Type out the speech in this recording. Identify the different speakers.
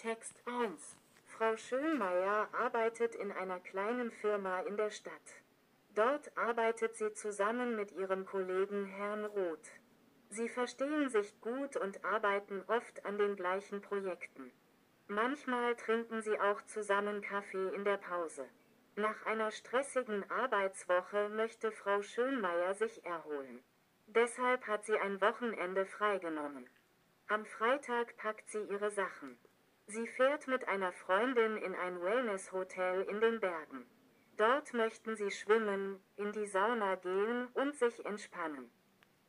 Speaker 1: Text 1. Frau Schönmeier arbeitet in einer kleinen Firma in der Stadt. Dort arbeitet sie zusammen mit ihrem Kollegen Herrn Roth. Sie verstehen sich gut und arbeiten oft an den gleichen Projekten. Manchmal trinken sie auch zusammen Kaffee in der Pause. Nach einer stressigen Arbeitswoche möchte Frau Schönmeier sich erholen. Deshalb hat sie ein Wochenende freigenommen. Am Freitag packt sie ihre Sachen. Sie fährt mit einer Freundin in ein Wellness-Hotel in den Bergen. Dort möchten sie schwimmen, in die Sauna gehen und sich entspannen.